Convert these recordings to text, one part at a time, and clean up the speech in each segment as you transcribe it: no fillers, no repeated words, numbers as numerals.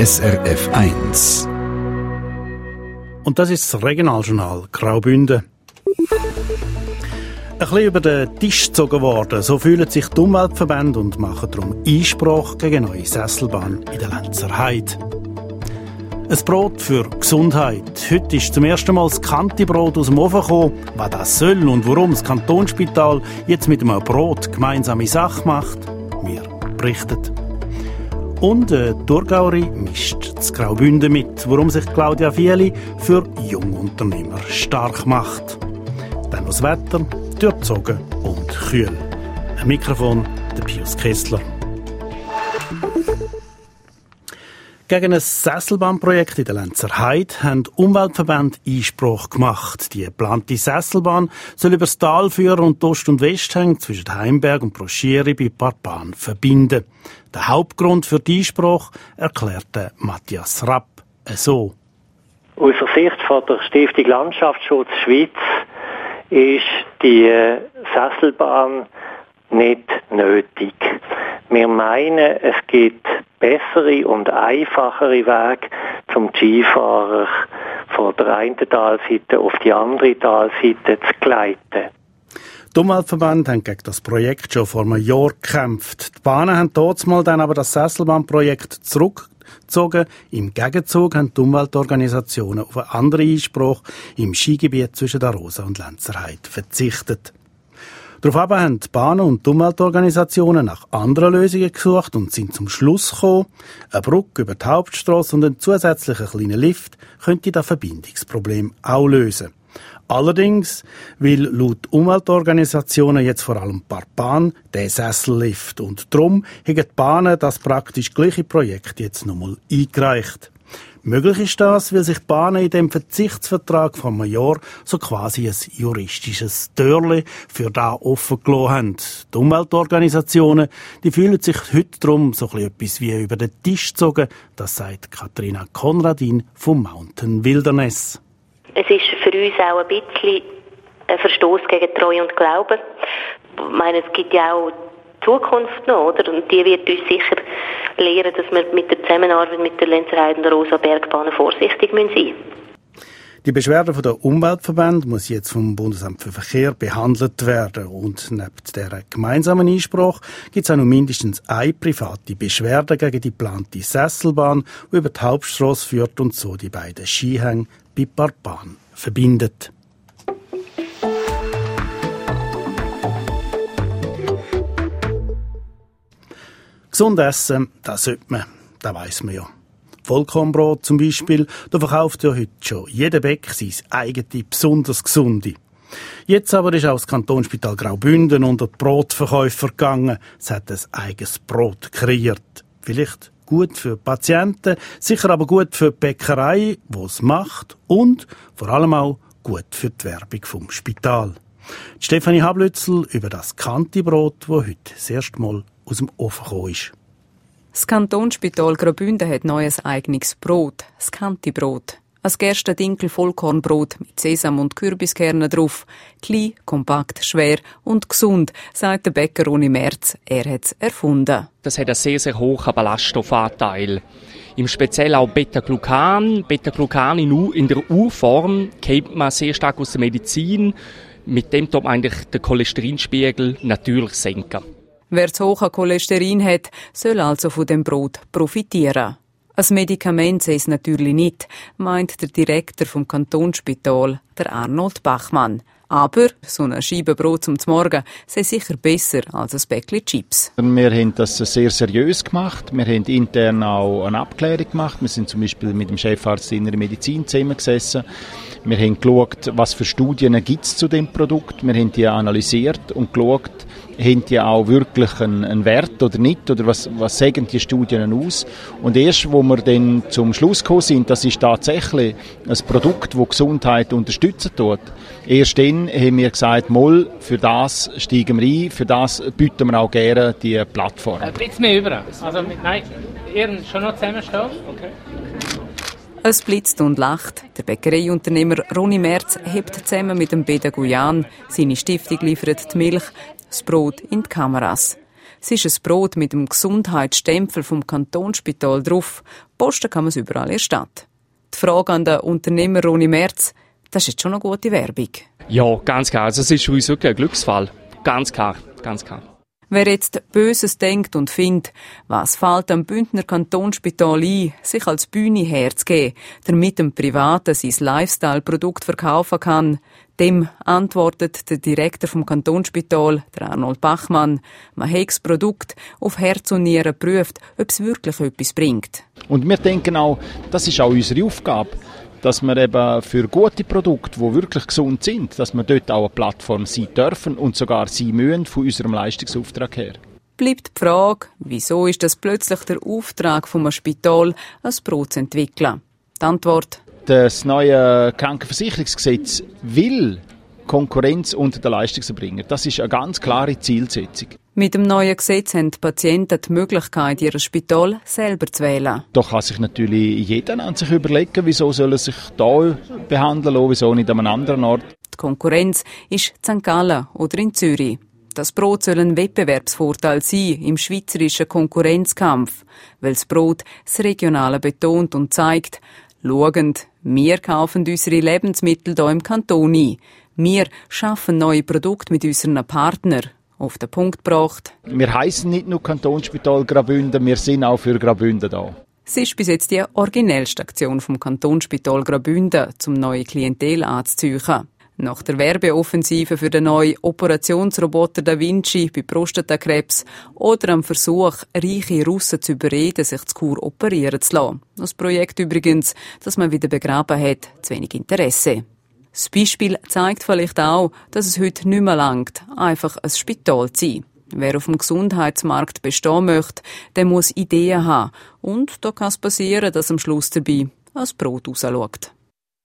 SRF 1. Und das ist das Regionaljournal Graubünden. Ein bisschen über den Tisch gezogen worden. So fühlen sich die Umweltverbände und machen darum Einspruch gegen eine neue Sesselbahn in der Lenzer Heide. Ein Brot für Gesundheit. Heute ist zum ersten Mal das Kantibrot aus dem Ofen gekommen. Was das soll und warum das Kantonsspital jetzt mit einem Brot gemeinsame Sache macht, wir berichten. Und die Thurgauerin mischt das Graubünden mit, warum sich Claudia Fieli für Jungunternehmer stark macht. Dann das Wetter, durchzogen und kühl. Am Mikrofon der Pius Kessler. Gegen ein Sesselbahnprojekt in der Lenzer Heide haben Umweltverbände Einspruch gemacht. Die geplante Sesselbahn soll über das Tal führen und die Ost- und Westhänge zwischen Heimberg und Proschieri bei Parpan verbinden. Der Hauptgrund für die Einspruch erklärte Matthias Rapp so. Aus der Sicht von der Stiftung Landschaftsschutz Schweiz ist die Sesselbahn nicht nötig. Wir meinen, es gibt bessere und einfachere Wege, zum Skifahrer von der einen Talseite auf die andere Talseite zu gleiten. Die Umweltverbände haben gegen das Projekt schon vor einem Jahr gekämpft. Die Bahnen haben damals dann aber das Sesselbahnprojekt zurückgezogen. Im Gegenzug haben die Umweltorganisationen auf einen anderen Einspruch im Skigebiet zwischen der Arosa und Lenzer Heide verzichtet. Daraufhin haben die Bahnen und die Umweltorganisationen nach anderen Lösungen gesucht und sind zum Schluss gekommen, eine Brücke über die Hauptstrasse und ein zusätzlicher kleiner Lift könnte das Verbindungsproblem auch lösen. Allerdings will laut Umweltorganisationen jetzt vor allem Parpan den Sessellift und darum haben die Bahnen das praktisch gleiche Projekt jetzt nochmal eingereicht. Möglich ist das, weil sich die Bahnen in dem Verzichtsvertrag vom Jahr so quasi ein juristisches Türchen für das offen gelassen haben. Die Umweltorganisationen, die fühlen sich heute darum so etwas wie über den Tisch gezogen. Das sagt Katharina Konradin vom Mountain Wilderness. Es ist für uns auch ein bisschen ein Verstoß gegen Treue und Glauben. Ich meine, es gibt ja auch Zukunft noch, oder? Und die wird uns sicher lehren, dass wir mit der Zusammenarbeit mit der Lenzer Heide und der Rosa Bergbahn vorsichtig sein müssen. Die Beschwerde der Umweltverbände muss jetzt vom Bundesamt für Verkehr behandelt werden. Und neben dieser gemeinsamen Einspruch gibt es auch noch mindestens eine private Beschwerde gegen die geplante Sesselbahn, die über die Hauptstrasse führt und so die beiden Skihänge bei Parpan verbindet. Gesund essen, das sollte man, das weiss man ja. Vollkornbrot zum Beispiel, da verkauft ja heute schon jeder Bäck sein eigenes, besonders gesunde. Jetzt aber ist auch das Kantonsspital Graubünden unter die Brotverkäufer gegangen. Es hat ein eigenes Brot kreiert. Vielleicht gut für Patienten, sicher aber gut für die Bäckerei, die es macht und vor allem auch gut für die Werbung vom Spital. Die Stefanie Hablützel über das Kantibrot, das heute das erste Mal aus dem Ofen gekommen ist. Das Kantonsspital Graubünden hat neues eigenes Brot, das Kantibrot. Ein Gersten-Dinkel-Vollkornbrot mit Sesam- und Kürbiskernen drauf. Klein, kompakt, schwer und gesund, sagt der Bäcker Roni Merz. Er hat es erfunden. Das hat einen sehr, sehr hohen Ballaststoffanteil. Im Speziell auch Beta-Glucan. Beta-Glucan in der Urform kennt man sehr stark aus der Medizin. Mit dem tut man eigentlich den Cholesterinspiegel natürlich senken. Wer zu hohe Cholesterin hat, soll also von dem Brot profitieren. Ein Medikament sei es natürlich nicht, meint der Direktor vom Kantonsspital, der Arnold Bachmann. Aber so eine Scheibe Brot zum Morgen sei sicher besser als ein Päckchen Chips. Wir haben das sehr seriös gemacht. Wir haben intern auch eine Abklärung gemacht. Wir sind zum Beispiel mit dem Chefarzt Innere Medizin zusammengesessen. Wir haben geschaut, was für Studien gibt es zu dem Produkt. Wir haben die analysiert und geschaut, haben die auch wirklich einen Wert oder nicht? Oder was sagen die Studien aus? Und erst, wo wir dann zum Schluss gekommen sind, das ist tatsächlich ein Produkt, das Gesundheit unterstützen tut. Erst dann haben wir gesagt, mal, für das steigen wir ein, für das bieten wir auch gerne die Plattform. Jetzt mehr über. Also, nein, ihr schon noch zusammenstehen? Okay. Es blitzt und lacht. Der Bäckereiunternehmer Roni Merz hebt zusammen mit dem Beda Guyan. Seine Stiftung liefert die Milch, das Brot in die Kameras. Es ist ein Brot mit dem Gesundheitsstempel vom Kantonsspital drauf. Posten kann man es überall in der Stadt. Die Frage an den Unternehmer Ronny Merz, das ist jetzt schon eine gute Werbung. Ja, ganz klar. Also es ist für uns wirklich ein Glücksfall. Ganz klar, ganz klar. Wer jetzt Böses denkt und findet, was fällt am Bündner Kantonsspital ein, sich als Bühne herzugeben, damit ein Privater sein Lifestyle-Produkt verkaufen kann, dem antwortet der Direktor vom Kantonsspital, der Arnold Bachmann, man habe das Produkt auf Herz und Nieren geprüft, ob es wirklich etwas bringt. Und wir denken auch, das ist auch unsere Aufgabe, dass wir eben für gute Produkte, die wirklich gesund sind, dass wir dort auch eine Plattform sein dürfen und sogar sein müssen von unserem Leistungsauftrag her. Bleibt die Frage, wieso ist das plötzlich der Auftrag vom Spital, ein Brot zu entwickeln? Die Antwort: Das neue Krankenversicherungsgesetz will Konkurrenz unter den Leistungserbringer. Das ist eine ganz klare Zielsetzung. Mit dem neuen Gesetz haben die Patienten die Möglichkeit, ihr Spital selber zu wählen. Da kann sich natürlich jeder an sich überlegen, wieso soll er sich hier behandeln lassen, wieso nicht an einem anderen Ort. Die Konkurrenz ist in St. Gallen oder in Zürich. Das Brot soll ein Wettbewerbsvorteil sein im schweizerischen Konkurrenzkampf, weil das Brot das Regionale betont und zeigt, schauend, wir kaufen unsere Lebensmittel hier im Kanton ein. Wir schaffen neue Produkte mit unseren Partnern. Auf den Punkt gebracht. Wir heissen nicht nur Kantonsspital Graubünden, wir sind auch für Graubünden da. Es ist bis jetzt die originellste Aktion vom Kantonsspital Graubünden, um neue Klientel anzuziehen. Nach der Werbeoffensive für den neuen Operationsroboter Da Vinci bei Prostatakrebs oder am Versuch, reiche Russen zu überreden, sich zu Chur operieren zu lassen. Das Projekt übrigens, das man wieder begraben hat, zu wenig Interesse. Das Beispiel zeigt vielleicht auch, dass es heute nicht mehr langt, einfach ein Spital zu sein. Wer auf dem Gesundheitsmarkt bestehen möchte, der muss Ideen haben. Und da kann es passieren, dass am Schluss dabei ein Brot rausschaut.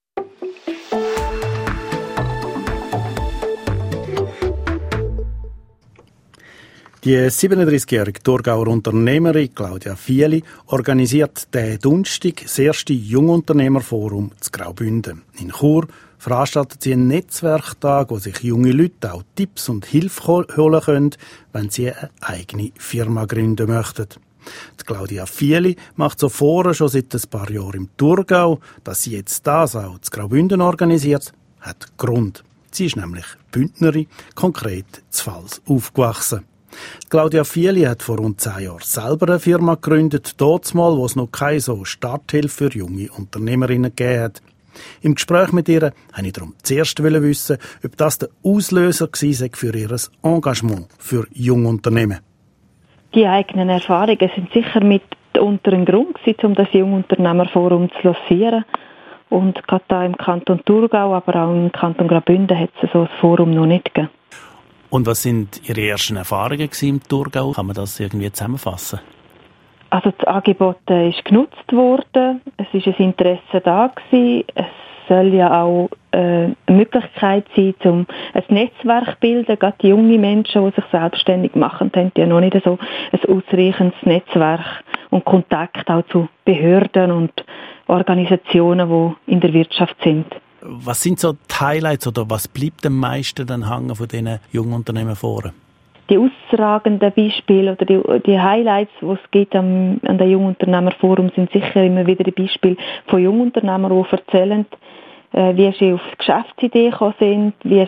Die 37-jährige Thurgauer Unternehmerin Claudia Fieli organisiert diesen Donnerstag das erste Jungunternehmerforum zu Graubünden. In Chur veranstaltet sie einen Netzwerktag, wo sich junge Leute auch Tipps und Hilfe holen können, wenn sie eine eigene Firma gründen möchten. Die Claudia Fieli macht so vorher schon seit ein paar Jahren im Thurgau. Dass sie jetzt das auch zu Graubünden organisiert, hat Grund. Sie ist nämlich Bündnerin, konkret zu Fals aufgewachsen. Claudia Fieli hat vor rund 10 Jahren selber eine Firma gegründet, damals, wo es noch keine so Starthilfe für junge Unternehmerinnen gegeben hat. Im Gespräch mit ihr wollte ich darum zuerst wissen, ob das der Auslöser war für ihr Engagement für junge Unternehmen. Die eigenen Erfahrungen sind sicher mit unter ein Grund gewesen, um das Jungunternehmerforum zu lancieren. Und gerade da im Kanton Thurgau, aber auch im Kanton Graubünden hat es so ein Forum noch nicht gegeben. Und was sind Ihre ersten Erfahrungen im Thurgau? Kann man das irgendwie zusammenfassen? Also das Angebot ist genutzt worden, es ist ein Interesse da gewesen. Es soll ja auch eine Möglichkeit sein, um ein Netzwerk zu bilden. Gerade die jungen Menschen, die sich selbstständig machen, haben ja noch nicht so ein ausreichendes Netzwerk und Kontakt auch zu Behörden und Organisationen, die in der Wirtschaft sind. Was sind so die Highlights oder was bleibt am meisten dann hängen von diesen jungen Unternehmen vor? Die ausragenden Beispiele oder die Highlights, die es gibt an den Jungunternehmerforum, sind sicher immer wieder die Beispiele von Jungunternehmern, die erzählen, wie sie auf die Geschäftsidee gekommen sind, wie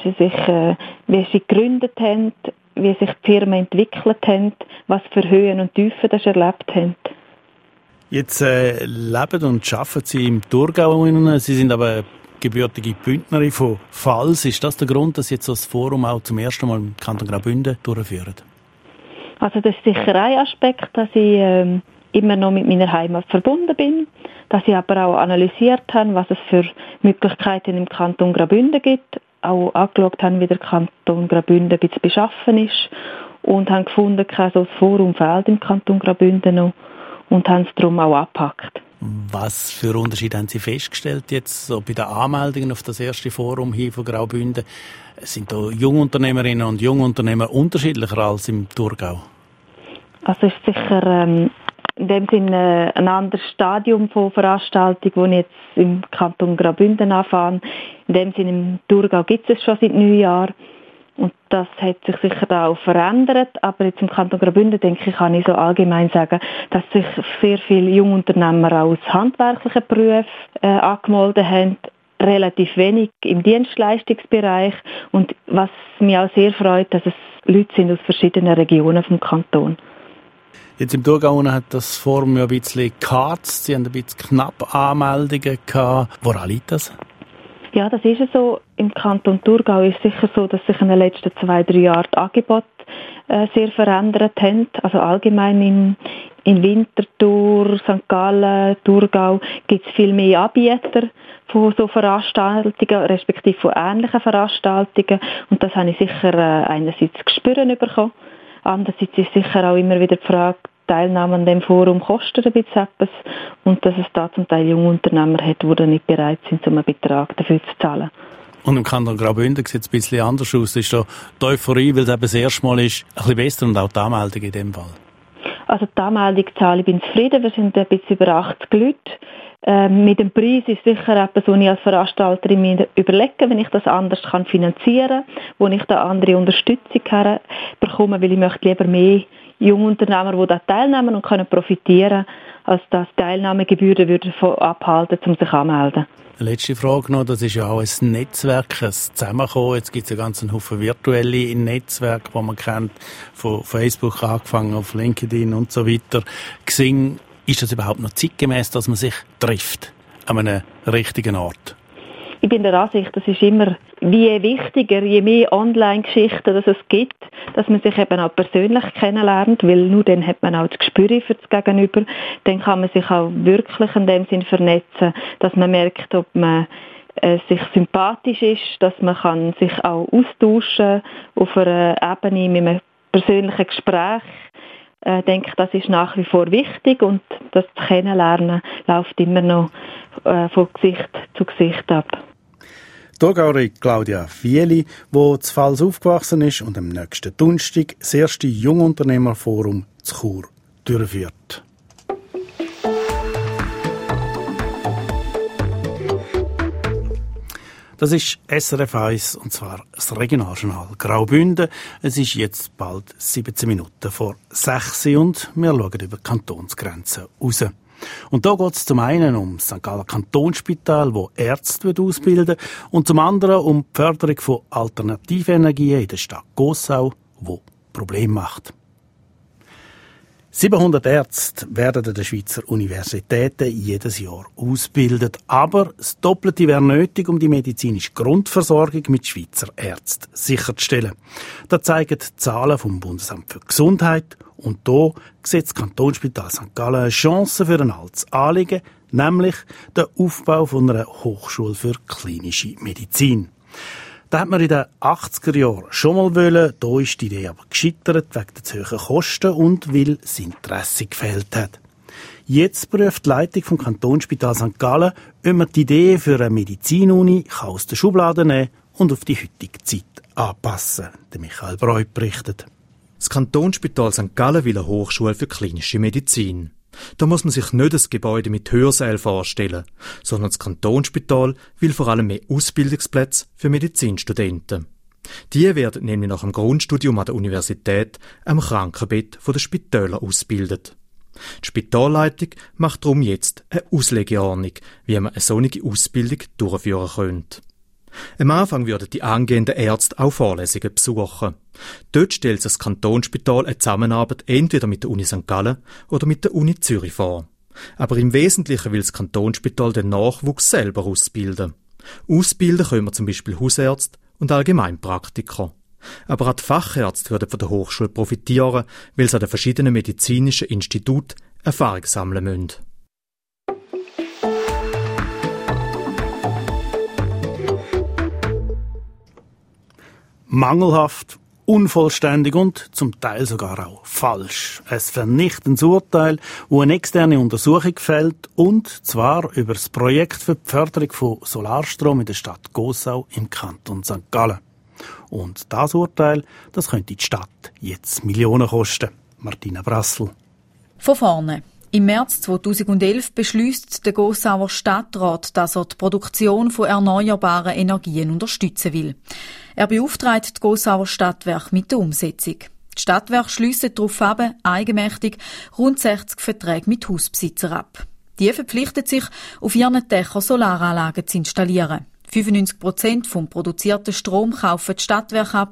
sie gegründet haben, wie sich die Firmen entwickelt haben, was für Höhen und Tiefen das erlebt haben. Jetzt leben und arbeiten Sie im Thurgau. Sie sind aber gebürtige Bündnerin von Fals. Ist das der Grund, dass Sie jetzt das Forum auch zum ersten Mal im Kanton Graubünden durchführen? Also das ist sicher ein Aspekt, dass ich immer noch mit meiner Heimat verbunden bin, dass ich aber auch analysiert habe, was es für Möglichkeiten im Kanton Graubünden gibt, auch angeschaut habe, wie der Kanton Graubünden ein bisschen beschaffen ist und habe gefunden, dass so das Forum fehlt im Kanton Graubünden noch und haben es darum auch angepackt. Was für Unterschiede haben Sie festgestellt jetzt so bei den Anmeldungen auf das erste Forum hier von Graubünden? Sind da Jungunternehmerinnen und Jungunternehmer unterschiedlicher als im Thurgau? Also es ist sicher in dem Sinne ein anderes Stadium von Veranstaltung, das ich jetzt im Kanton Graubünden anfange. In dem Sinne im Thurgau gibt es schon seit 9 Jahren. Und das hat sich sicher da auch verändert. Aber jetzt im Kanton Graubünden, denke ich, kann ich so allgemein sagen, dass sich sehr viele Jungunternehmer auch aus handwerklichen Berufen angemeldet haben. Relativ wenig im Dienstleistungsbereich. Und was mich auch sehr freut, dass es Leute sind aus verschiedenen Regionen vom Kanton. Jetzt im Thurgau hat das Forum ja ein bisschen geharzt. Sie haben ein bisschen knapp Anmeldungen gehabt. Woran liegt das? Ja, das ist so. Im Kanton Thurgau ist es sicher so, dass sich in den letzten 2-3 Jahren die Angebote sehr verändert haben. Also allgemein in Winterthur, St. Gallen, Thurgau gibt es viel mehr Anbieter von so Veranstaltungen, respektive von ähnlichen Veranstaltungen. Und das habe ich sicher einerseits gespürt bekommen. Andererseits ist sicher auch immer wieder die Frage, Teilnahme an dem Forum kostet ein bisschen etwas und dass es da zum Teil junge Unternehmer hat, die nicht bereit sind, einen Betrag dafür zu zahlen. Und im Kanton Graubünden sieht es ein bisschen anders aus. Ist da die Euphorie, weil es eben das erste Mal ist, ein bisschen besser und auch die Anmeldung in dem Fall? Also die Anmeldungszahl, ich bin zufrieden. Wir sind ein bisschen über 80 Leute. Mit dem Preis ist sicher etwas, was ich als Veranstalterin mir überlege, wenn ich das anders finanzieren kann, wo ich da andere Unterstützung bekomme, weil ich möchte lieber mehr Jungunternehmer, die da teilnehmen und können profitieren, als dass Teilnahmegebühren davon abhalten, um sich anzumelden. Eine letzte Frage noch, das ist ja auch ein Netzwerk, ein Zusammenkommen. Jetzt gibt es ja ganz einen Haufen virtuelle Netzwerke, die man kennt, von Facebook angefangen, auf LinkedIn und so weiter. Xing, ist das überhaupt noch zeitgemäß, dass man sich trifft an einem richtigen Ort? Ich bin der Ansicht, das ist immer wie wichtiger, je mehr Online-Geschichten es gibt, dass man sich eben auch persönlich kennenlernt, weil nur dann hat man auch das Gespür für das Gegenüber. Dann kann man sich auch wirklich in dem Sinn vernetzen, dass man merkt, ob man sich sympathisch ist, dass man kann sich auch austauschen auf einer Ebene mit einem persönlichen Gespräch. Ich denke, das ist nach wie vor wichtig und das Kennenlernen läuft immer noch von Gesicht zu Gesicht ab. Thurgauerin Claudia Fieli, die zu Pfalz aufgewachsen ist und am nächsten Donnerstag das erste Jungunternehmerforum zu Chur durchführt. Das ist SRF 1, und zwar das Regionaljournal Graubünden. Es ist jetzt bald 17 Minuten vor 6 und wir schauen über die Kantonsgrenzen raus. Und da geht es zum einen um das St. Galler Kantonsspital, wo Ärzte ausbilden, und zum anderen um die Förderung von Alternativenergien in der Stadt Gossau, wo Probleme macht. 700 Ärzte werden an den Schweizer Universitäten jedes Jahr ausgebildet. Aber das Doppelte wäre nötig, um die medizinische Grundversorgung mit Schweizer Ärzten sicherzustellen. Das zeigen die Zahlen vom Bundesamt für Gesundheit. Und hier sieht das Kantonsspital St. Gallen eine Chance für ein altes Anliegen, nämlich den Aufbau von einer Hochschule für klinische Medizin. Da hat man in den 80er Jahren schon mal wollen, da ist die Idee aber gescheitert wegen der zu hohen Kosten und weil das Interesse gefehlt hat. Jetzt prüft die Leitung vom Kantonsspital St. Gallen, ob man die Idee für eine Medizinuni aus der Schublade nehmen und auf die heutige Zeit anpassen. Der Michael Breu berichtet. Das Kantonsspital St. Gallen will eine Hochschule für klinische Medizin. Da muss man sich nicht ein Gebäude mit Hörsälen vorstellen, sondern das Kantonsspital will vor allem mehr Ausbildungsplätze für Medizinstudenten. Die werden nämlich nach dem Grundstudium an der Universität am Krankenbett der Spitäler ausgebildet. Die Spitalleitung macht darum jetzt eine Auslegeordnung, wie man eine solche Ausbildung durchführen könnte. Am Anfang würden die angehenden Ärzte auch Vorlesungen besuchen. Dort stellt sich das Kantonsspital eine Zusammenarbeit entweder mit der Uni St. Gallen oder mit der Uni Zürich vor. Aber im Wesentlichen will das Kantonsspital den Nachwuchs selber ausbilden. Ausbilden können wir zum Beispiel Hausärzte und Allgemeinpraktiker. Aber auch die Fachärzte würden von der Hochschule profitieren, weil sie an den verschiedenen medizinischen Instituten Erfahrung sammeln müssen. Mangelhaft, unvollständig und zum Teil sogar auch falsch. Ein vernichtendes Urteil, wo eine externe Untersuchung fällt, und zwar über das Projekt für die Förderung von Solarstrom in der Stadt Gossau im Kanton St. Gallen. Und das Urteil, das könnte die Stadt jetzt Millionen kosten. Martina Brassel. Von vorne. Im März 2011 beschließt der Gossauer Stadtrat, dass er die Produktion von erneuerbaren Energien unterstützen will. Er beauftragt die Gossauer Stadtwerke mit der Umsetzung. Die Stadtwerke schliessen daraufhin eigenmächtig rund 60 Verträge mit Hausbesitzern ab. Die verpflichten sich, auf ihren Dächern Solaranlagen zu installieren. 95% vom produzierten Strom kaufen die Stadtwerke ab,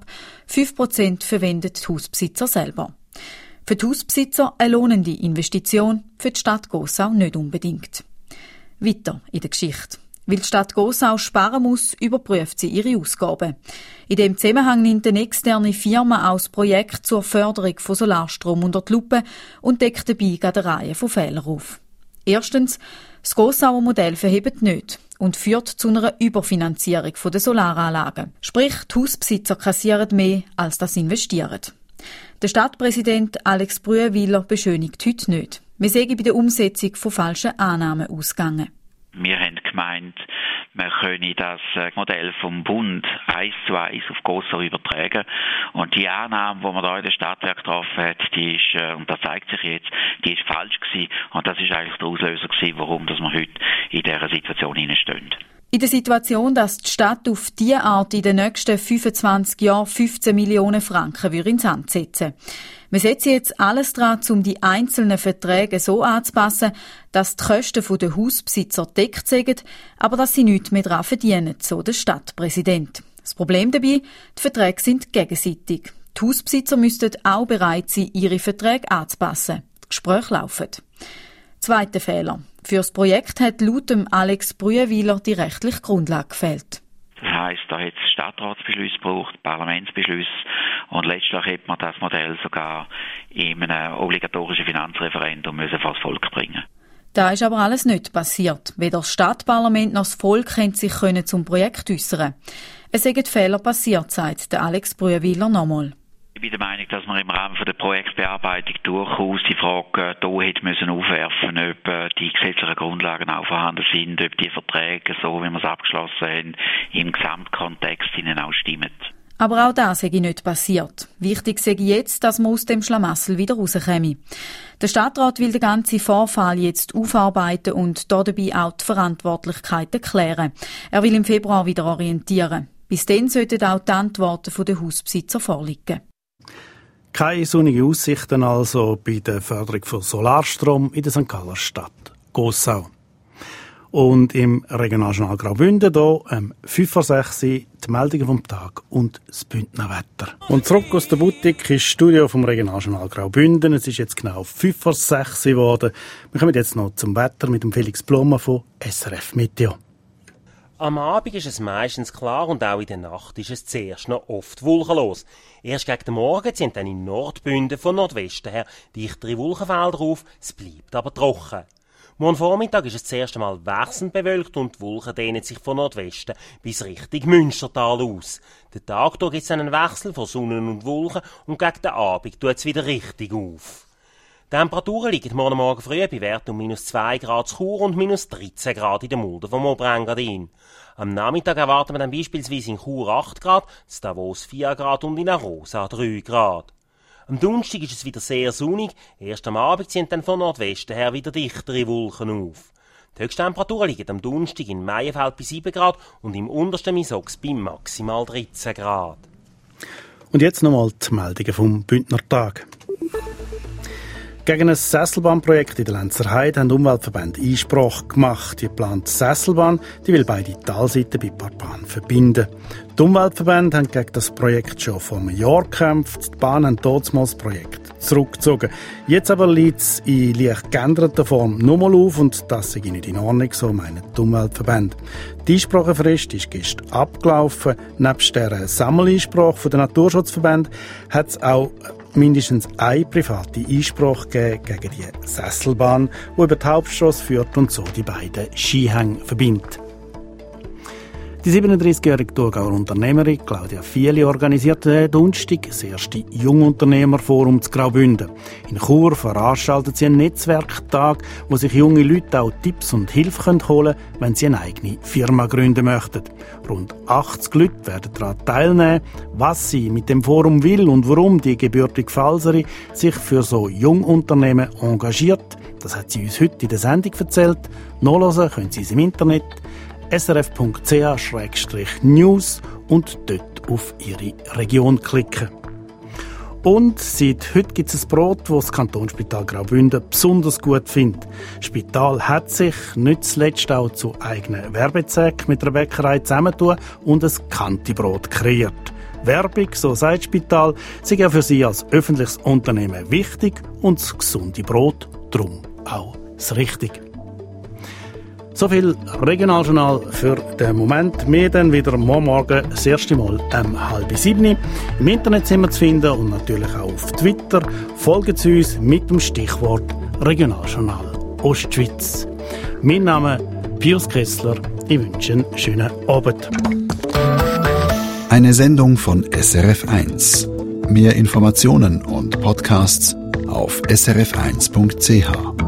5% verwenden die Hausbesitzer selber. Für die Hausbesitzer eine lohnende Investition, für die Stadt Gossau nicht unbedingt. Weiter in der Geschichte. Weil die Stadt Gossau sparen muss, überprüft sie ihre Ausgaben. In dem Zusammenhang nimmt eine externe Firma auch das Projekt zur Förderung von Solarstrom unter die Lupe und deckt dabei eine Reihe von Fehlern auf. Erstens, das Gossauer Modell verhebt nicht und führt zu einer Überfinanzierung der Solaranlagen. Sprich, die Hausbesitzer kassieren mehr, als das investieren. Der Stadtpräsident Alex Brüewiller beschönigt heute nicht. Wir seien bei der Umsetzung von falschen Annahmen ausgegangen. Wir haben gemeint, man könne das Modell vom Bund 1:1 auf Gossau übertragen. Und die Annahme, die man da in der Stadtwerk getroffen hat, die ist, und das zeigt sich jetzt, die ist falsch gewesen. Und das ist eigentlich der Auslöser gewesen, warum wir heute in dieser Situation stehen. In der Situation, dass die Stadt auf diese Art in den nächsten 25 Jahren 15 Millionen Franken ins Hand setzen. Wir setzen jetzt alles daran, um die einzelnen Verträge so anzupassen, dass die Kosten der Hausbesitzer gedeckt sind, aber dass sie nichts mehr daran verdienen, so der Stadtpräsident. Das Problem dabei, die Verträge sind gegenseitig. Die Hausbesitzer müssten auch bereit sein, ihre Verträge anzupassen. Die Gespräche laufen. Zweiter Fehler. Für das Projekt hat laut Alex Brüewiller die rechtliche Grundlage gefehlt. Das heisst, da hat es Stadtratsbeschluss gebraucht, Parlamentsbeschluss und letztlich hätte man das Modell sogar in einem obligatorischen Finanzreferendum vor das Volk bringen. Da ist aber alles nicht passiert. Weder das Stadtparlament noch das Volk können sich zum Projekt äußern. Es sind Fehler passiert, sagt Alex Brüewiller nochmal. Ich bin der Meinung, dass man im Rahmen der Projektbearbeitung durchaus die Frage hier hätte müssen aufwerfen, ob die gesetzlichen Grundlagen auch vorhanden sind, ob die Verträge, so wie wir es abgeschlossen haben, im Gesamtkontext ihnen auch stimmen. Aber auch das sei nicht passiert. Wichtig sei jetzt, dass man aus dem Schlamassel wieder rauskäme. Der Stadtrat will den ganzen Vorfall jetzt aufarbeiten und dabei auch die Verantwortlichkeiten klären. Er will im Februar wieder orientieren. Bis dann sollten auch die Antworten der Hausbesitzer vorliegen. Keine sonnigen Aussichten also bei der Förderung von Solarstrom in der St. Galler Stadt Gossau. Und im Regionaljournal Graubünden hier 5:06 die Meldungen vom Tag und das Bündner Wetter. Und zurück aus der Boutique ins Studio vom Regionaljournal Graubünden. Es ist jetzt genau 5:06 geworden. Wir kommen jetzt noch zum Wetter mit dem Felix Blumer von SRF Meteo. Am Abend ist es meistens klar und auch in der Nacht ist es zuerst noch oft wolkenlos. Erst gegen den Morgen ziehen dann in Nordbünden von Nordwesten her dichtere Wolkenfelder auf, es bleibt aber trocken. Morgen Vormittag ist es zuerst einmal wechselnd bewölkt und die Wolken dehnen sich von Nordwesten bis Richtung Münstertal aus. Den Tag gibt es einen Wechsel von Sonne und Wolken und gegen den Abend tut es wieder richtig auf. Die Temperaturen liegen morgen Morgen früh bei Werten um -2 Grad zu Chur und -13 Grad in der Mulde vom Oberengadin. Am Nachmittag erwarten wir dann beispielsweise in Chur 8 Grad, in Davos 4 Grad und in Arosa 3 Grad. Am Donnerstag ist es wieder sehr sonnig, erst am Abend ziehen dann von Nordwesten her wieder dichtere Wolken auf. Die Höchsttemperaturen liegen am Donnerstag in Meienfeld bei 7 Grad und im untersten Misox bei maximal 13 Grad. Und jetzt nochmal die Meldungen vom Bündner Tag. Gegen ein Sesselbahnprojekt in der Lenzer Heide haben Umweltverbände Einsprache gemacht. Die geplante Sesselbahn die will beide Talseiten bei Parpan verbinden. Die Umweltverbände haben gegen das Projekt schon vor einem Jahr gekämpft. Die Bahn haben damals das Projekt zurückgezogen. Jetzt aber liegt es in leicht geänderter Form nochmal auf und das sei nicht in Ordnung, so meinen die Umweltverbände. Die Einsprachefrist ist gestern abgelaufen. Nebst der Sammeleinsprache der Naturschutzverbände hat es auch mindestens eine private Einsprache gegen die Sesselbahn, die über die Hauptstrasse führt und so die beiden Skihänge verbindet. Die 37-jährige Thurgauer Unternehmerin Claudia Fieli organisierte Donnerstag das erste Jungunternehmerforum zu Graubünden. In Chur veranstaltet sie einen Netzwerktag, wo sich junge Leute auch Tipps und Hilfe holen können, wenn sie eine eigene Firma gründen möchten. Rund 80 Leute werden daran teilnehmen. Was sie mit dem Forum will und warum die gebürtige Pfalzerin sich für so Jungunternehmen engagiert, Das hat sie uns heute in der Sendung erzählt. Nachhören können Sie es im Internet srf.ch/news und dort auf Ihre Region klicken. Und seit heute gibt es ein Brot, das das Kantonsspital Graubünden besonders gut findet. Das Spital hat sich nicht zuletzt auch zu eigenen Werbezwecken mit der Bäckerei zusammentun und ein Kantibrot kreiert. Werbung, so sagt das Spital, sei ja für sie als öffentliches Unternehmen wichtig und das gesunde Brot darum auch das Richtige. So viel Regionaljournal für den Moment. Wir dann wieder morgen das erste Mal um 6:30. Im Internet sind wir zu finden und natürlich auch auf Twitter. Folgen Sie uns mit dem Stichwort Regionaljournal Ostschweiz. Mein Name ist Pius Kessler. Ich wünsche einen schönen Abend. Eine Sendung von SRF1. Mehr Informationen und Podcasts auf srf1.ch.